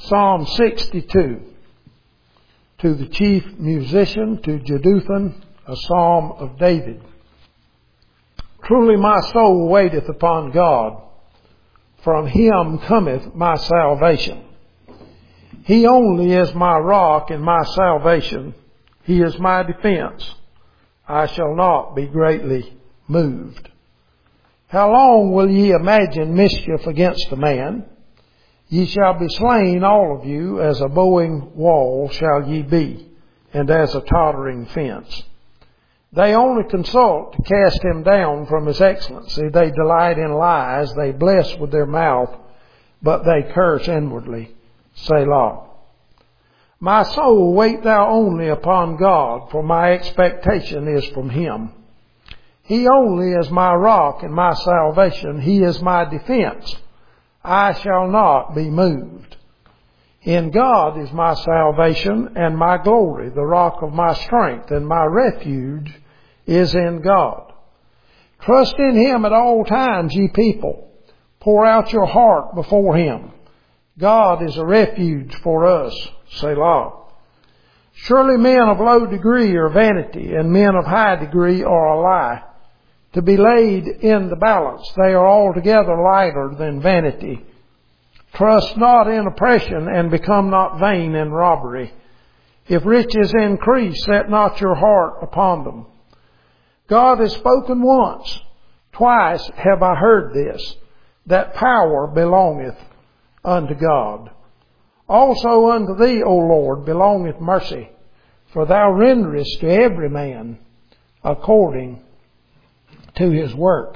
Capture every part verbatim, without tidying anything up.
Psalm sixty-two. To the chief musician, to Jeduthun, a psalm of David. Truly my soul waiteth upon God. From him cometh my salvation. He only is my rock and my salvation. He is my defense. I shall not be greatly moved. How long will ye imagine mischief against a man? Ye shall be slain, all of you, as a bowing wall shall ye be, and as a tottering fence. They only consult to cast him down from his excellency. They delight in lies. They bless with their mouth, but they curse inwardly. Selah. My soul, wait thou only upon God, for my expectation is from him. He only is my rock and my salvation. He is my defense. I shall not be moved. In God is my salvation and my glory, the rock of my strength, and my refuge is in God. Trust in him at all times, ye people. Pour out your heart before him. God is a refuge for us. Selah. Surely men of low degree are vanity, and men of high degree are a lie. To be laid in the balance, they are altogether lighter than vanity. Trust not in oppression, and become not vain in robbery. If riches increase, set not your heart upon them. God has spoken once, twice have I heard this, that power belongeth unto God. Also unto thee, O Lord, belongeth mercy, for thou renderest to every man according to his work.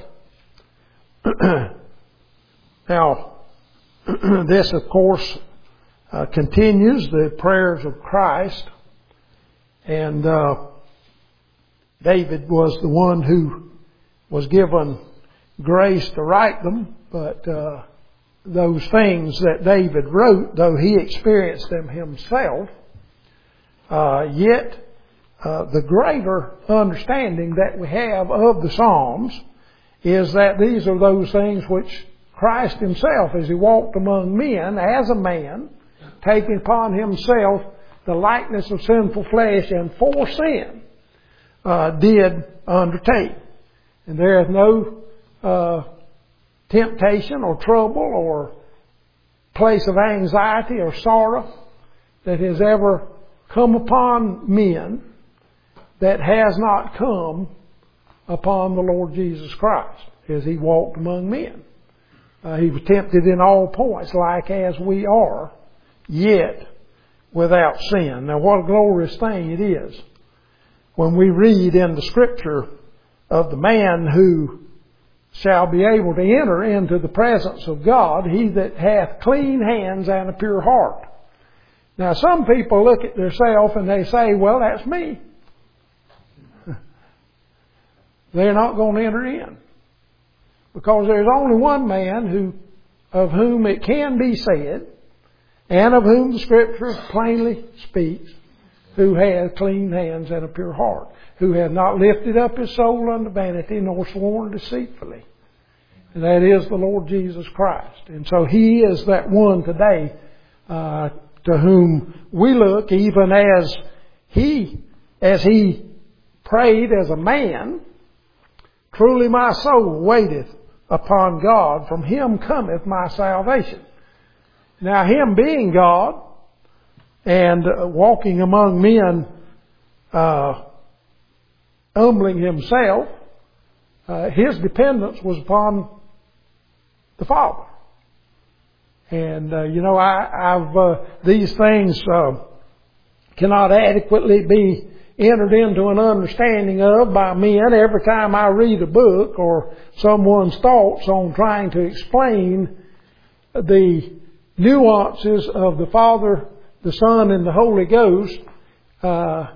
Now, this, of course, uh, continues the prayers of Christ, and uh, David was the one who was given grace to write them, but uh, those things that David wrote, though he experienced them himself, uh, yet Uh, the greater understanding that we have of the Psalms is that these are those things which Christ himself, as he walked among men as a man, taking upon himself the likeness of sinful flesh and for sin, uh, did undertake. And there is no uh, temptation or trouble or place of anxiety or sorrow that has ever come upon men that has not come upon the Lord Jesus Christ as he walked among men. Uh, he was tempted in all points like as we are, yet without sin. Now what a glorious thing it is when we read in the Scripture of the man who shall be able to enter into the presence of God, he that hath clean hands and a pure heart. Now some people look at themselves and they say, well, that's me. They're not going to enter in. Because there's only one man who, of whom it can be said, and of whom the Scripture plainly speaks, who has clean hands and a pure heart, who hath not lifted up his soul unto vanity, nor sworn deceitfully. And that is the Lord Jesus Christ. And so he is that one today uh, to whom we look, even as he, as he prayed as a man. Truly my soul waiteth upon God. From him cometh my salvation. Now him being God and uh, walking among men, uh, humbling himself, uh, his dependence was upon the Father. And, uh, you know, I, I've, uh, these things uh, cannot adequately be entered into an understanding of by men. Every time I read a book or someone's thoughts on trying to explain the nuances of the Father, the Son, and the Holy Ghost, uh,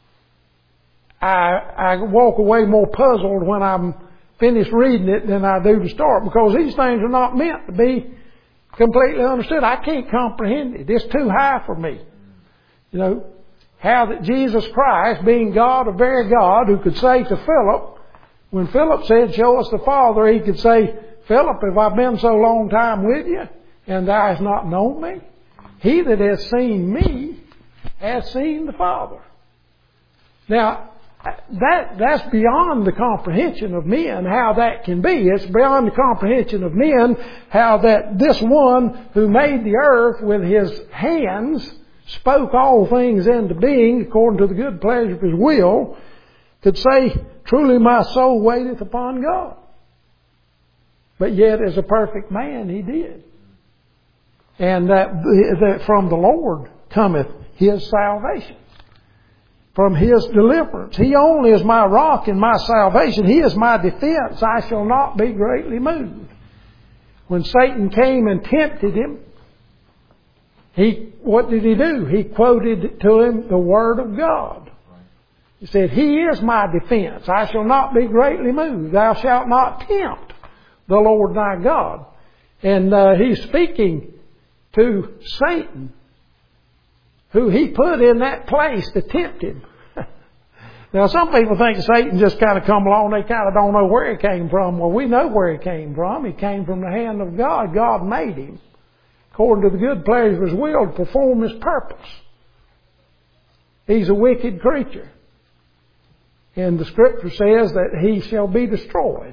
I, I walk away more puzzled when I'm finished reading it than I do to start, because these things are not meant to be completely understood. I can't comprehend it. It's too high for me. You know, how that Jesus Christ, being God, a very God, who could say to Philip, when Philip said, show us the Father, he could say, Philip, have I been so long time with you, and thou hast not known me? he that has seen me has seen the Father. Now, that that's beyond the comprehension of men, how that can be. It's beyond the comprehension of men, how that this one who made the earth with his hands, spoke all things into being according to the good pleasure of his will, could say, truly my soul waiteth upon God. But yet as a perfect man he did. And that, that from the Lord cometh his salvation. From his deliverance. He only is my rock and my salvation. He is my defense. I shall not be greatly moved. When Satan came and tempted him, he, what did he do? He quoted to him the Word of God. He said, He is my defense. I shall not be greatly moved. Thou shalt not tempt the Lord thy God. And uh, he's speaking to Satan, who he put in that place to tempt him. Now some people think Satan just kind of come along, they kind of don't know where he came from. Well, we know where he came from. He came from the hand of God. God made him according to the good pleasure of his will to perform his purpose. He's a wicked creature. And the scripture says that he shall be destroyed.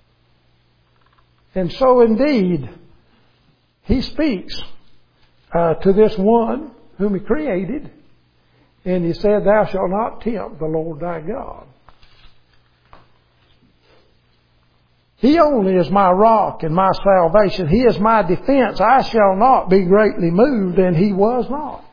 And so indeed, he speaks uh, to this one whom he created, and he said, Thou shalt not tempt the Lord thy God. He only is my rock and my salvation. He is my defense. I shall not be greatly moved, and he was not.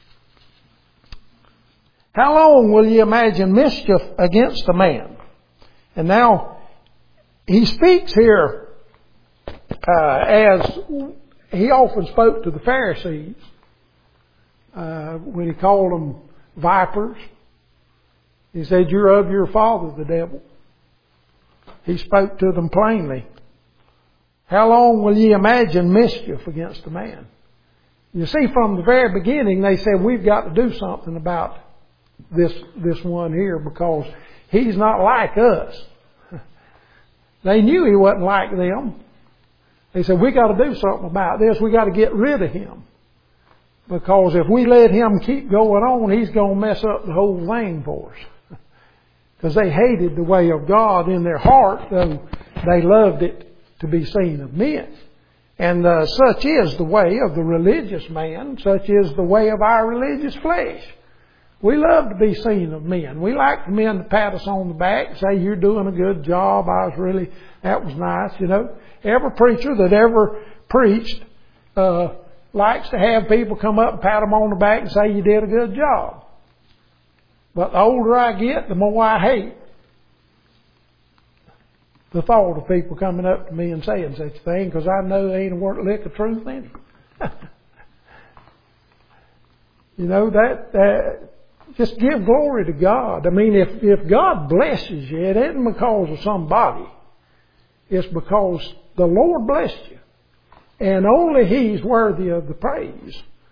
How long will ye imagine mischief against a man? And now, he speaks here uh, as he often spoke to the Pharisees uh, when he called them vipers. He said, You're of your father, the devil. He spoke to them plainly. How long will ye imagine mischief against a man? You see, from the very beginning, they said, We've got to do something about this, this one here because he's not like us. They knew he wasn't like them. They said, we got to do something about this. We got to get rid of him. Because if we let him keep going on, he's going to mess up the whole thing for us. Because they hated the way of God in their heart, though they loved it to be seen of men. And uh, such is the way of the religious man. Such is the way of our religious flesh. We love to be seen of men. We like for men to pat us on the back and say, You're doing a good job. I was really, that was nice, you know. Every preacher that ever preached uh, likes to have people come up and pat them on the back and say, You did a good job. But the older I get, the more I hate the thought of people coming up to me and saying such a thing, because I know there ain't a word lick of truth in it. You know, that, that just give glory to God. I mean, if, if God blesses you, it isn't because of somebody. It's because the Lord blessed you. And only He's worthy of the praise.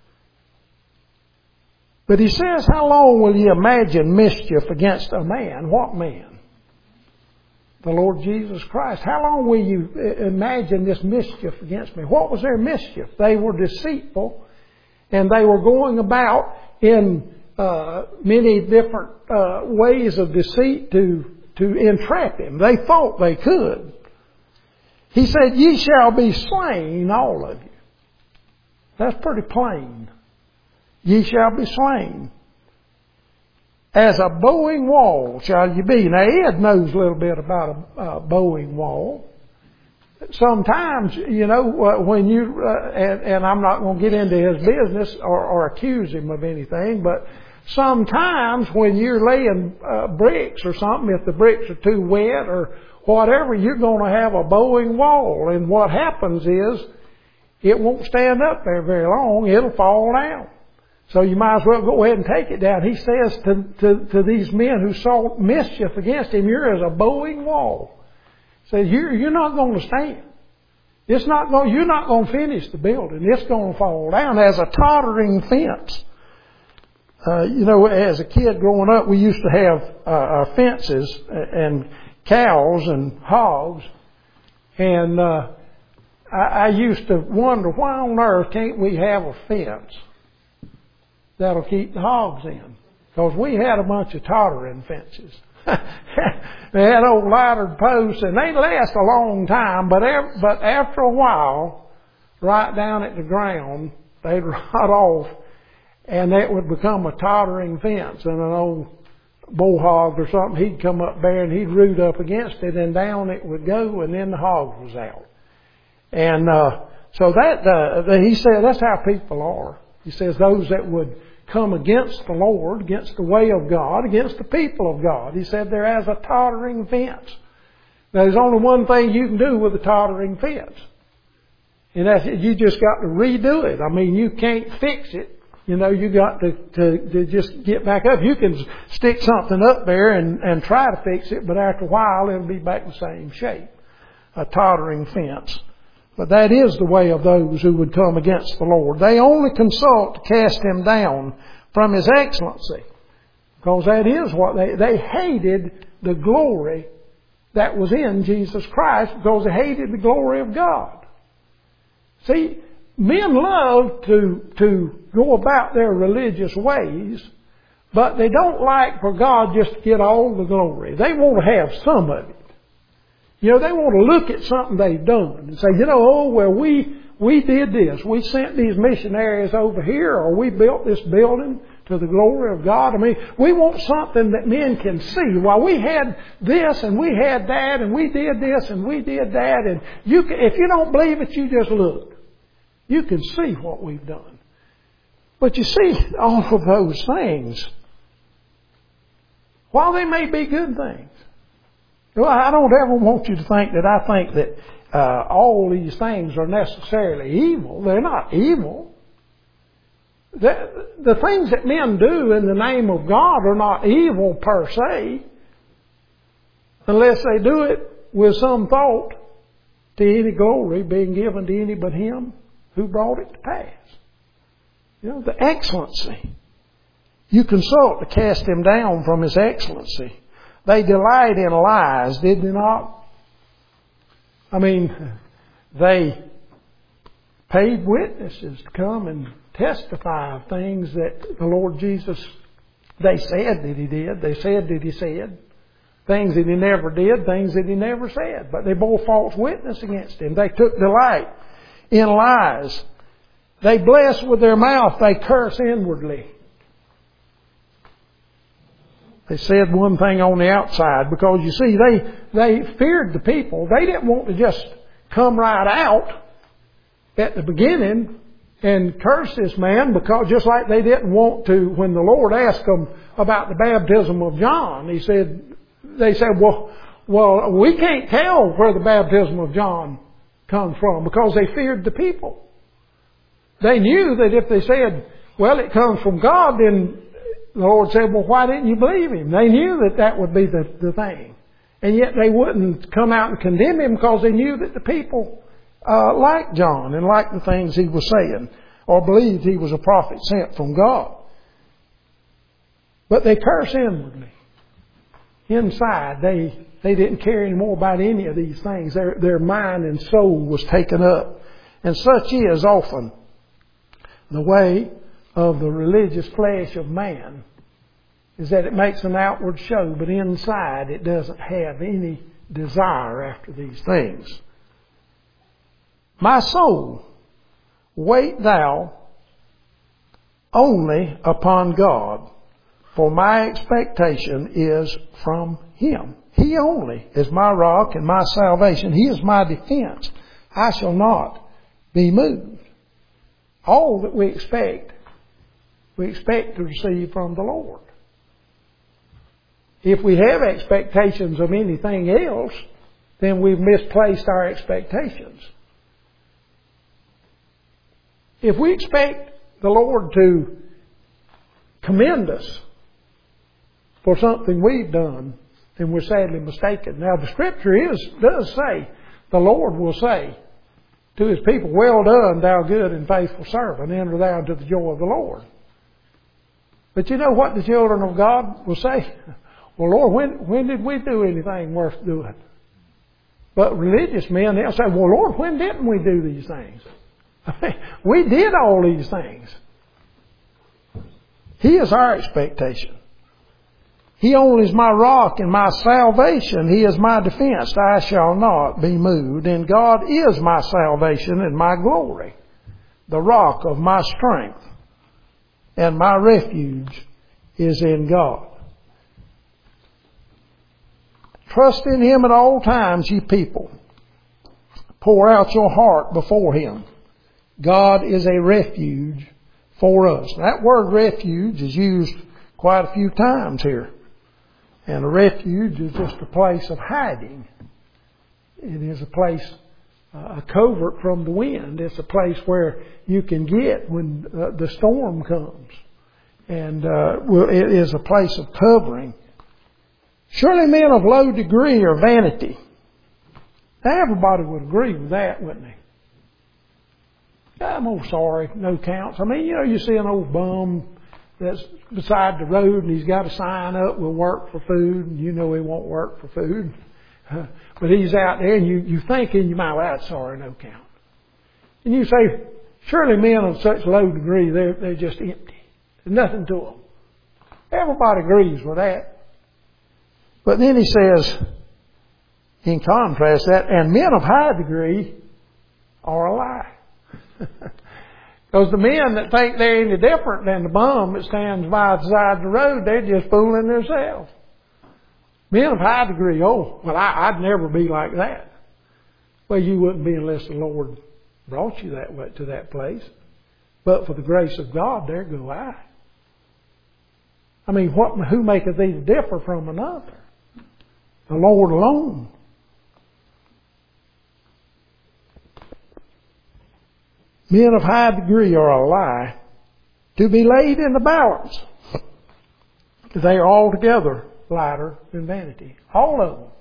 But He says, how long will you imagine mischief against a man? What man? The Lord Jesus Christ. How long will you imagine this mischief against me? What was their mischief? They were deceitful, and they were going about in uh, many different uh, ways of deceit to, to entrap Him. They thought they could. He said, Ye shall be slain, all of you. That's pretty plain. Ye shall be slain. As a bowing wall shall you be. Now, Ed knows a little bit about a, a bowing wall. Sometimes, you know, when you, uh, and, and I'm not going to get into his business or, or accuse him of anything, but sometimes when you're laying uh, bricks or something, if the bricks are too wet or whatever, you're going to have a bowing wall. And what happens is, it won't stand up there very long. It'll fall down. So you might as well go ahead and take it down. He says to, to, to these men who saw mischief against him, you're as a bowing wall. He says, you're, you're not going to stand. It's not going, you're not going to finish the building. It's going to fall down as a tottering fence. Uh, you know, as a kid growing up, we used to have uh, our fences and cows and hogs. And uh, I, I used to wonder, why on earth can't we have a fence that'll keep the hogs in. Because we had a bunch of tottering fences. They had old laddered posts, and they last a long time, but every, but after a while, right down at the ground, they'd rot off, and it would become a tottering fence, and an old bull hog or something, he'd come up there and he'd root up against it, and down it would go, and then the hog was out. And uh, so that uh, he said that's how people are. He says those that would come against the Lord, against the way of God, against the people of God. He said they're as a tottering fence. Now, there's only one thing you can do with a tottering fence, and that's it. You just got to redo it. I mean, you can't fix it. You know, you got to, to, to just get back up. You can stick something up there and, and try to fix it, but after a while it'll be back in the same shape. A tottering fence. But that is the way of those who would come against the Lord. They only consult to cast Him down from His excellency. Because that is what they, they hated the glory that was in Jesus Christ, because they hated the glory of God. See, men love to, to go about their religious ways, but they don't like for God just to get all the glory. They want to have some of it. You know, they want to look at something they've done and say, you know, oh, well, we, we did this. We sent these missionaries over here, or we built this building to the glory of God. I mean, we want something that men can see. Well, we had this and we had that and we did this and we did that. And you can, if you don't believe it, you just look. You can see what we've done. But you see, all of those things, while they may be good things, well, I don't ever want you to think that I think that uh, all these things are necessarily evil. They're not evil. The, the things that men do in the name of God are not evil per se, unless they do it with some thought to any glory being given to any but Him who brought it to pass. You know, the excellency. You consult to cast Him down from His excellency. They delight in lies, did they not? I mean, they paid witnesses to come and testify of things that the Lord Jesus, they said that He did. They said that He said. Things that He never did, things that He never said. But they bore false witness against Him. They took delight in lies. They bless with their mouth, they curse inwardly. They said one thing on the outside, because you see, they, they feared the people. They didn't want to just come right out at the beginning and curse this man, because just like they didn't want to, when the Lord asked them about the baptism of John, He said, they said, well, well, we can't tell where the baptism of John comes from, because they feared the people. They knew that if they said, well, it comes from God, then the Lord said, well, why didn't you believe Him? They knew that that would be the, the thing. And yet they wouldn't come out and condemn Him, because they knew that the people uh, liked John and liked the things he was saying, or believed he was a prophet sent from God. But they curse inwardly. Inside, they, they didn't care anymore about any of these things. Their, their mind and soul was taken up. And such is often the way of the religious flesh of man, is that it makes an outward show, but inside it doesn't have any desire after these things. My soul, wait thou only upon God, for my expectation is from Him. He only is my rock and my salvation. He is my defense. I shall not be moved. All that we expect, we expect to receive from the Lord. If we have expectations of anything else, then we've misplaced our expectations. If we expect the Lord to commend us for something we've done, then we're sadly mistaken. Now, the Scripture is does say, the Lord will say to His people, well done, thou good and faithful servant, enter thou into the joy of the Lord. But you know what the children of God will say? Well, Lord, when, when did we do anything worth doing? But religious men, they'll say, well, Lord, when didn't we do these things? We did all these things. He is our expectation. He only is my rock and my salvation. He is my defense. I shall not be moved. And God is my salvation and my glory, the rock of my strength. And my refuge is in God. Trust in Him at all times, ye people. Pour out your heart before Him. God is a refuge for us. That word refuge is used quite a few times here. And a refuge is just a place of hiding. It is a place, uh, a covert from the wind. It's a place where you can get when uh, the storm comes. And uh, well, it is a place of covering. Surely men of low degree are vanity. Now everybody would agree with that, wouldn't they? I'm oh sorry, no counts. I mean, you know, you see an old bum that's beside the road and he's got a sign up, will work for food, and you know he won't work for food. Uh, but he's out there and you, you think in your mind, well, that's sorry, no count. And you say, surely men of such low degree, they're, they're just empty. There's nothing to them. Everybody agrees with that. But then he says, in contrast that, and men of high degree are a lie. Because the men that think they're any different than the bum that stands by the side of the road, they're just fooling themselves. Men of high degree, oh, well, I, I'd never be like that. Well, you wouldn't be unless the Lord brought you that way to that place. But for the grace of God, there go I. I mean, what? Who maketh thee to differ from another? The Lord alone. Men of high degree are a lie, to be laid in the balance. They are altogether lighter than vanity. All of them.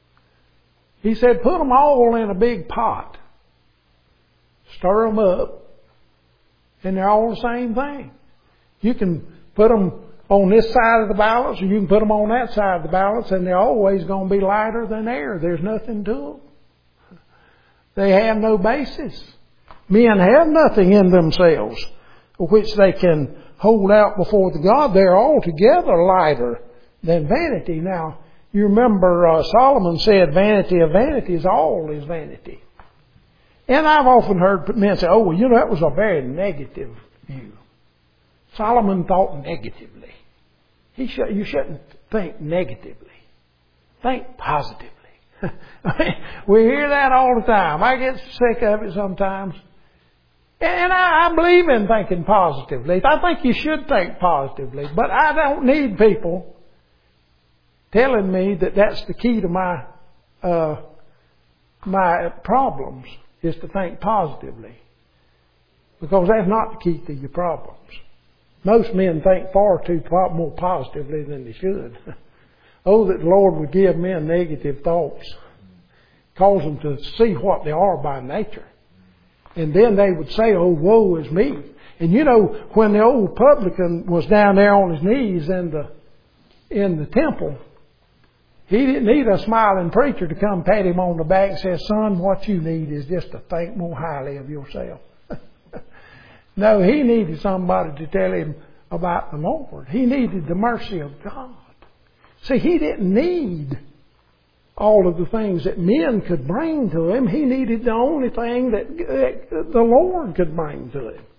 He said, put them all in a big pot. Stir them up. And they're all the same thing. You can put them on this side of the balance, or you can put them on that side of the balance, and they're always going to be lighter than air. There's nothing to them. They have no basis. Men have nothing in themselves which they can hold out before the God. They're altogether lighter than vanity. Now, you remember uh, Solomon said, vanity of vanities, all is vanity. And I've often heard men say, oh, well, you know, that was a very negative view. Solomon thought negatively. He should, you shouldn't think negatively. Think positively. We hear that all the time. I get sick of it sometimes. And I, I believe in thinking positively. I think you should think positively. But I don't need people telling me that that's the key to my uh, my problems, is to think positively. Because that's not the key to your problems. Most men think far too more positively than they should. Oh, that the Lord would give men negative thoughts. Cause them to see what they are by nature. And then they would say, oh, woe is me. And you know, when the old publican was down there on his knees in the, in the temple, he didn't need a smiling preacher to come pat him on the back and say, son, what you need is just to think more highly of yourself. No, he needed somebody to tell him about the Lord. He needed the mercy of God. See, he didn't need all of the things that men could bring to him. He needed the only thing that the Lord could bring to him.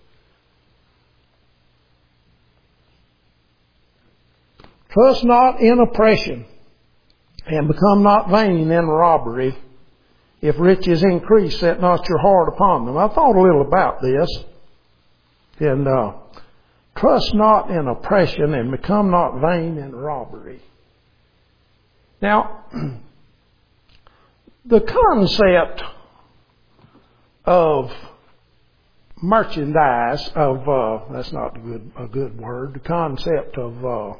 Trust not in oppression, and become not vain in robbery. If riches increase, set not your heart upon them. I thought a little about this. And uh, trust not in oppression, and become not vain in robbery. Now, the concept of merchandise, of, uh, that's not a good, a good word, the concept of, uh,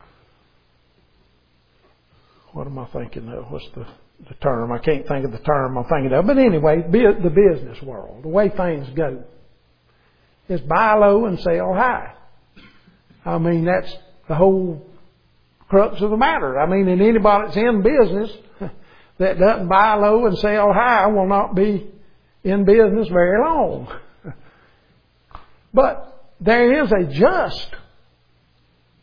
what am I thinking of? What's the, the term? I can't think of the term I'm thinking of. But anyway, the business world, the way things go, is buy low and sell high. I mean, that's the whole crux of the matter. I mean, and anybody that's in business that doesn't buy low and sell high will not be in business very long. But there is a just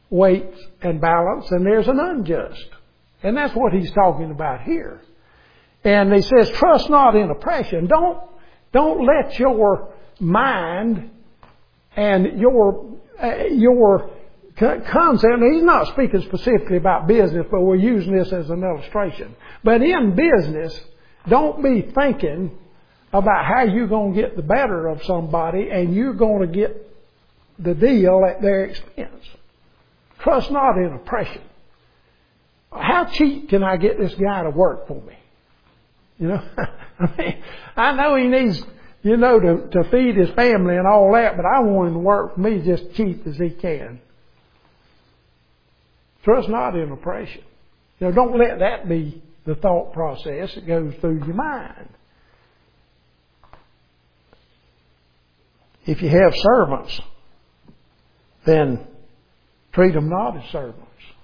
weights and balance, and there's an unjust. And that's what he's talking about here. And he says, trust not in oppression. Don't, don't let your mind and your, uh, your concept, and he's not speaking specifically about business, but we're using this as an illustration. But in business, don't be thinking about how you're going to get the better of somebody and you're going to get the deal at their expense. Trust not in oppression. How cheap can I get this guy to work for me? You know, I mean, I know he needs, you know, to, to feed his family and all that, but I want him to work for me just cheap as he can. Trust not in oppression. You know, don't let that be the thought process that goes through your mind. If you have servants, then treat them not as servants,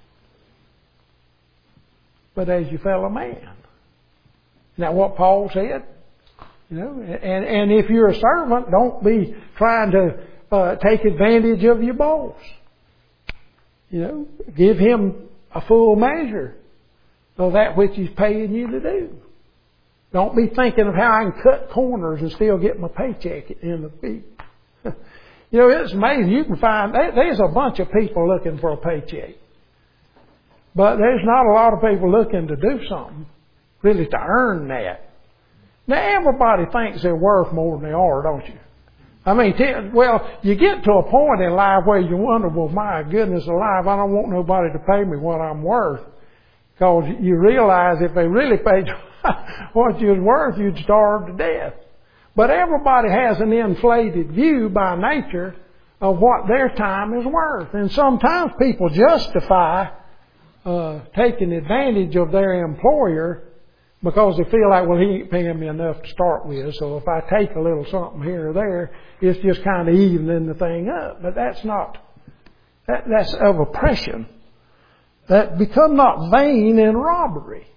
but as your fellow man. Now, what Paul said, you know, and, and if you're a servant, don't be trying to uh, take advantage of your boss. You know, give him a full measure of that which he's paying you to do. Don't be thinking of how I can cut corners and still get my paycheck at the end of the week. You know, it's amazing. You can find, there's a bunch of people looking for a paycheck. But there's not a lot of people looking to do something, really to earn that. Now, everybody thinks they're worth more than they are, don't you? I mean, well, you get to a point in life where you wonder, well, my goodness alive, I don't want nobody to pay me what I'm worth. Because you realize if they really paid what you was worth, you'd starve to death. But everybody has an inflated view by nature of what their time is worth. And sometimes people justify uh, taking advantage of their employer because they feel like, well, he ain't paying me enough to start with, so if I take a little something here or there, it's just kind of evening the thing up. But that's not, that, that's of oppression. That become not vain in robbery.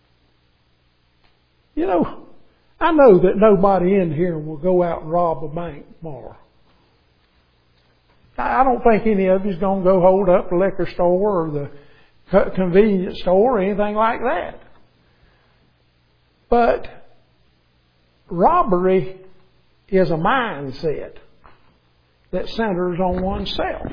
You know, I know that nobody in here will go out and rob a bank tomorrow. I don't think any of you is going to go hold up the liquor store or the convenience store or anything like that. But robbery is a mindset that centers on oneself.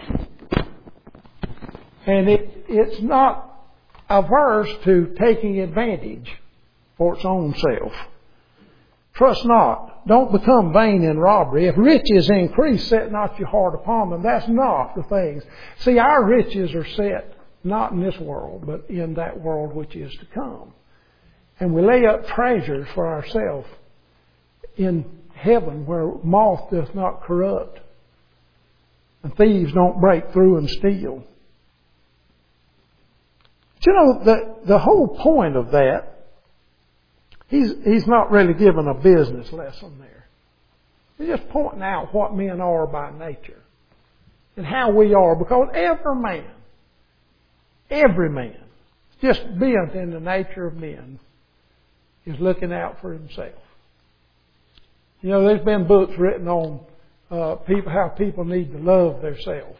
And it, it's not averse to taking advantage for its own self. Trust not. Don't become vain in robbery. If riches increase, set not your heart upon them. That's not the things. See, our riches are set not in this world, but in that world which is to come. And we lay up treasures for ourselves in heaven where moth doth not corrupt and thieves don't break through and steal. But you know, the, the whole point of that, he's, he's not really giving a business lesson there. He's just pointing out what men are by nature and how we are, because every man, every man, just bent in the nature of men, is looking out for himself. You know, there's been books written on uh, people, how people need to love themselves.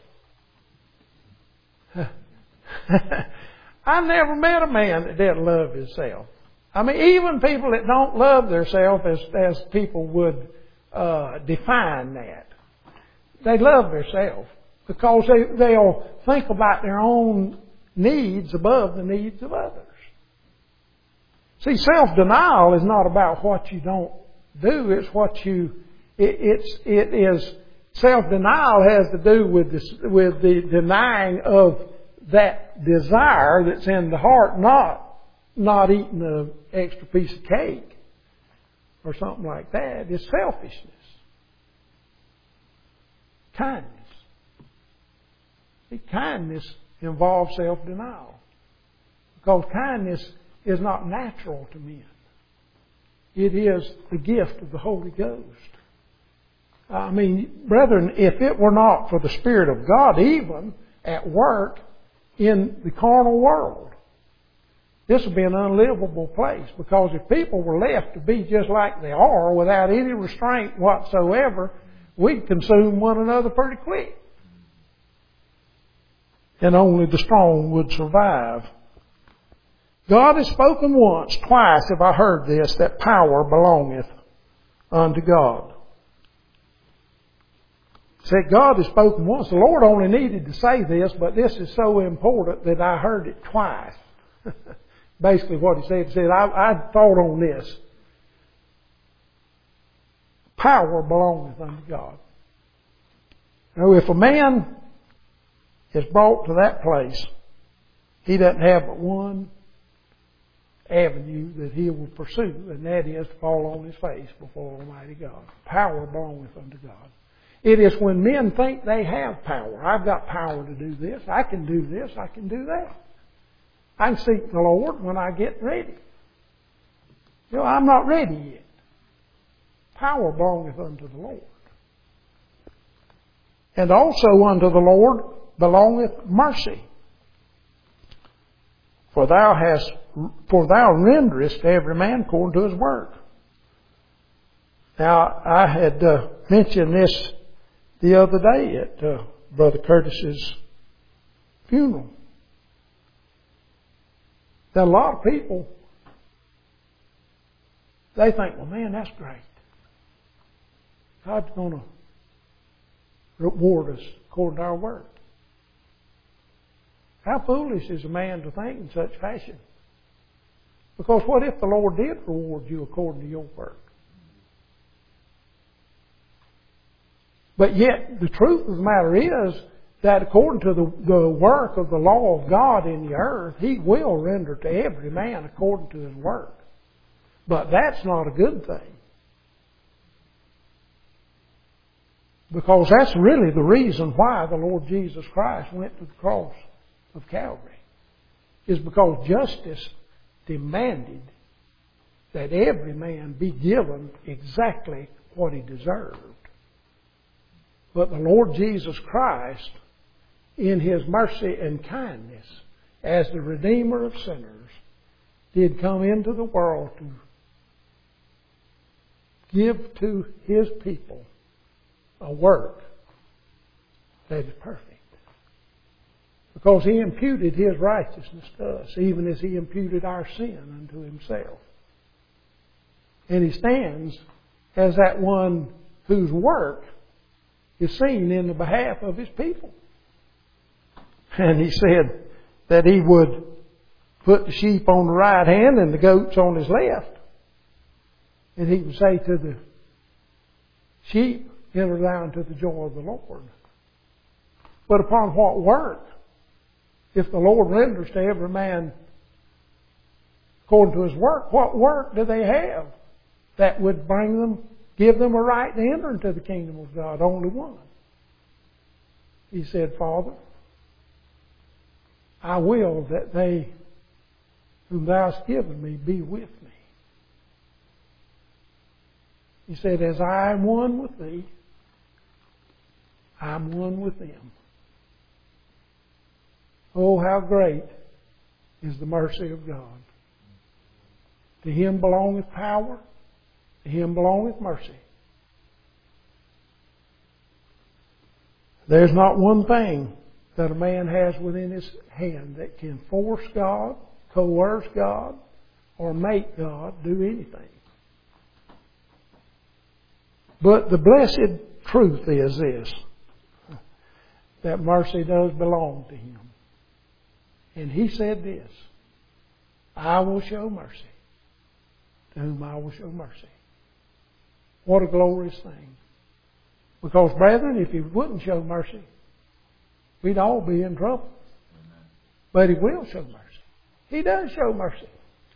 I never met a man that didn't love himself. I mean, even people that don't love themselves as, as people would uh, define that, they love themselves because they, they'll think about their own needs above the needs of others. See, self-denial is not about what you don't do. It's what you, it, it's, it is, self-denial has to do with this, with the denying of that desire that's in the heart, not, not eating an extra piece of cake or something like that. It's selfishness. Kindness. See, kindness involves self-denial. Because kindness is not natural to men. It is the gift of the Holy Ghost. I mean, brethren, if it were not for the Spirit of God even at work in the carnal world, this would be an unlivable place. Because if people were left to be just like they are without any restraint whatsoever, we'd consume one another pretty quick. and only the strong would survive. God has spoken once, twice have I heard this, that power belongeth unto God. Said God has spoken once. The Lord only needed to say this, but this is so important that I heard it twice. Basically what he said, he said, I, I thought on this. Power belongeth unto God. Now if a man is brought to that place, he doesn't have but one avenue that he will pursue, and that is to fall on his face before Almighty God. Power belongeth unto God. It is when men think they have power. I've got power to do this. I can do this. I can do that. I can seek the Lord when I get ready. You know, I'm not ready yet. Power belongeth unto the Lord. And also unto the Lord belongeth mercy. For thou hast, for thou renderest to every man according to his work. Now, I had uh, mentioned this the other day at uh, Brother Curtis's funeral. That a lot of people, they think, well, man, that's great. God's going to reward us according to our work. How foolish is a man to think in such fashion? Because what if the Lord did reward you according to your work? But yet, the truth of the matter is that according to the, the work of the law of God in the earth, He will render to every man according to his work. But that's not a good thing. Because that's really the reason why the Lord Jesus Christ went to the cross of Calvary. Is because justice demanded that every man be given exactly what he deserved. But the Lord Jesus Christ, in His mercy and kindness, as the Redeemer of sinners, did come into the world to give to His people a work that is perfect. Because He imputed His righteousness to us, even as He imputed our sin unto Himself. And He stands as that one whose work is seen in the behalf of His people. And He said that He would put the sheep on the right hand and the goats on His left. And He would say to the sheep, enter thou into the joy of the Lord. But upon what work? If the Lord renders to every man according to his work, what work do they have that would bring them, give them a right to enter into the kingdom of God? Only one. He said, Father, I will that they whom thou hast given me be with me. He said, as I am one with thee, I am one with them. Oh, how great is the mercy of God. To Him belongeth power, to Him belongeth mercy. There's not one thing that a man has within his hand that can force God, coerce God, or make God do anything. But the blessed truth is this, that mercy does belong to Him. And He said this, I will show mercy to whom I will show mercy. What a glorious thing. Because, brethren, if He wouldn't show mercy, we'd all be in trouble. But He will show mercy. He does show mercy.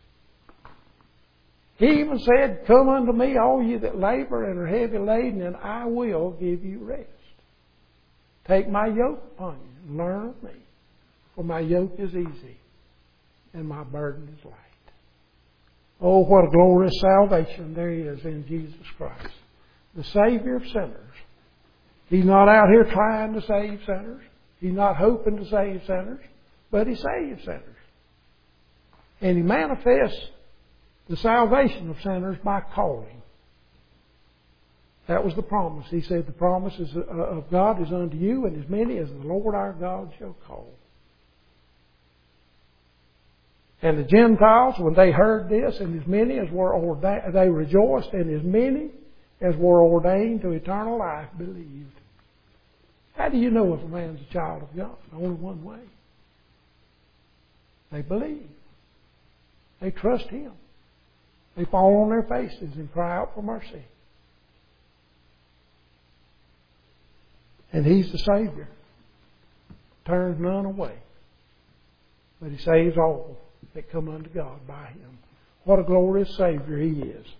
He even said, come unto me, all you that labor and are heavy laden, and I will give you rest. Take my yoke upon you and learn of me. For my yoke is easy and my burden is light. Oh, what a glorious salvation there is in Jesus Christ, the Savior of sinners. He's not out here trying to save sinners. He's not hoping to save sinners, but He saves sinners. And He manifests the salvation of sinners by calling. That was the promise. He said the promise of God is unto you and as many as the Lord our God shall call. And the Gentiles, when they heard this, and as many as were ordained, they rejoiced, and as many as were ordained to eternal life believed. How do you know if a man's a child of God? Only one way. They believe. They trust Him. They fall on their faces and cry out for mercy. And He's the Savior. Turns none away. But He saves all that come unto God by Him. What a glorious Savior He is.